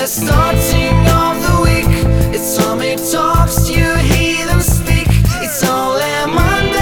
the starting of the week, it's only talks you hear them speak. It's only Monday.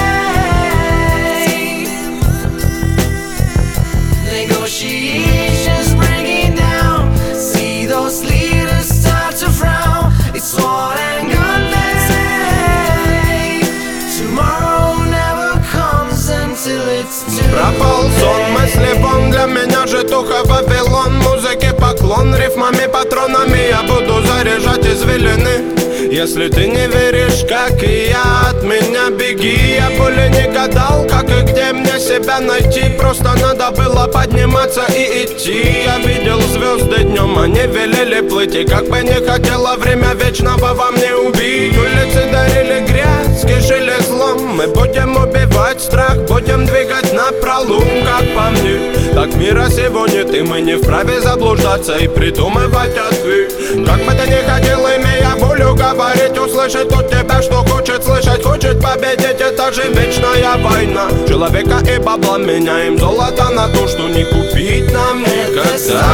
Negotiations breaking down. See those leaders start to frown. It's sword and gun day. Tomorrow never comes until it's too Пропал сон, мысли вон, для меня житуха Вавилон. Музыке поклон, рифмами, патронами я буду заряжать извилины. Если ты не веришь, как и я, от меня беги. Я более не гадал, как и где мне себя найти. Просто надо было подниматься и идти. Я видел звезды днем, они велели плыть. И как бы не хотела время вечного во мне убить. Улицы дарили грязь, кишили злом. Мы будем убивать страх, будем двигать напролом. Как по мне, так мира сегодня ты. Мы не вправе заблуждаться и придумывать ответ. Как бы ты ни хотел, имея волю говорить, услышать от тебя, что хочет слышать, хочет победить. Это же вечная война человека и бабла. Меняем золото на то, что не купить нам никогда.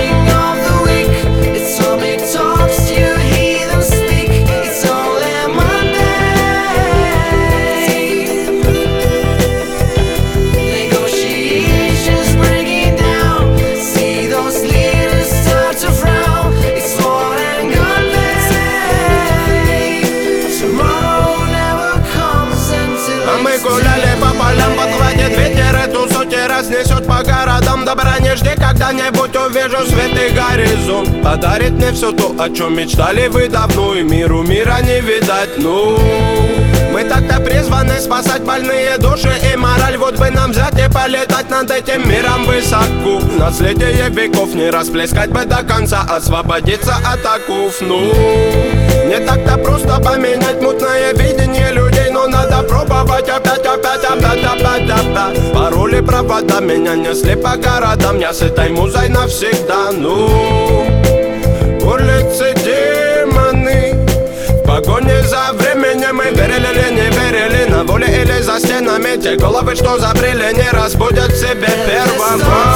Гуляли по полям, подводит ветер, эту сути разнесет по городам. Добра не жди, когда-нибудь увижу свет и горизонт. Подарит мне все то, о чем мечтали вы давно. И миру мира не видать, ну. Мы так-то призваны спасать больные души и мораль. Вот бы нам взять и полетать над этим миром высоко. Наследие веков не расплескать бы до конца, освободиться от оков, ну. Не так-то просто поменять мутное видение людей, но надо пробовать опять. Пароли, провода меня несли по городам. Я с этой музой навсегда, ну. Улицы демоны, в погоне за временем. Мы верили или не верили, на воле или за стенами. Те головы, что забрели, не разбудят в себе первого.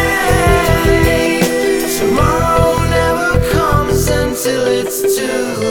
Till it's too